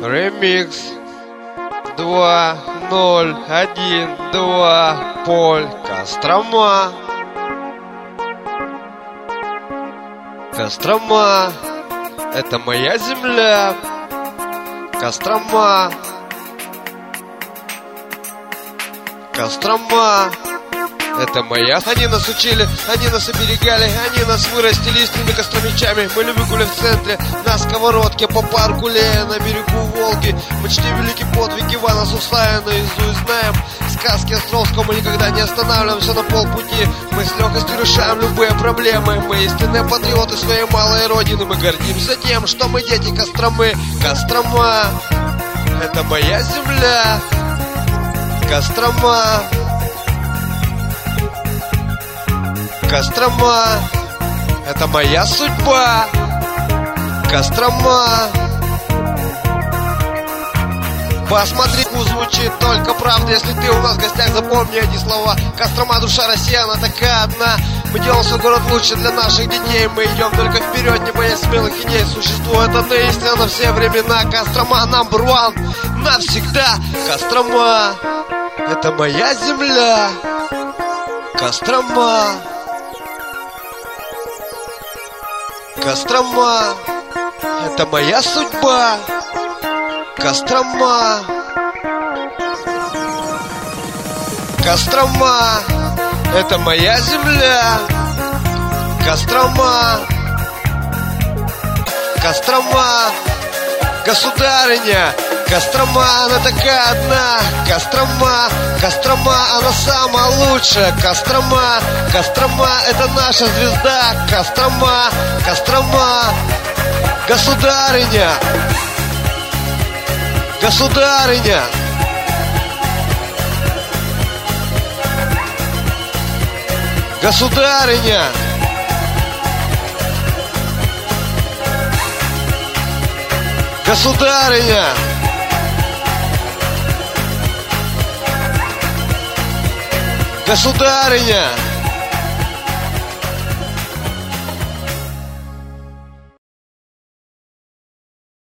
Ремикс 2012 Поль Кострома. Кострома — это моя земля. Кострома. Кострома — это моя. Они нас учили, они нас оберегали, они нас вырастили истинными костромичами. Мы любим гулять в центре, на сковородке, по парку Лея, на берегу Волги. Мы чтим великий подвиг Ивана Сусая, наизусть знаем сказки Островского. Мы никогда не останавливаемся на полпути. Мы с легкостью решаем любые проблемы. Мы истинные патриоты своей малой родины. Мы гордимся тем, что мы дети Костромы. Кострома — это моя земля. Кострома. Кострома — это моя судьба. Кострома. Посмотри, звучит только правда. Если ты у нас в гостях, запомни эти слова. Кострома — душа России, она такая одна. Мы делаем свой город лучше для наших детей. Мы идем только вперед, не боясь смелых идей. Существует одна истина на все времена. Кострома number one навсегда. Кострома — это моя земля. Кострома. Кострома — это моя судьба. Кострома. Кострома — это моя земля. Кострома. Кострома. Государыня. Кострома, она такая одна. Кострома. Кострома, она самая лучшая. Кострома. Кострома — это наша звезда. Кострома. Кострома. Государыня. Государыня. Государыня. Государыня. Государыня.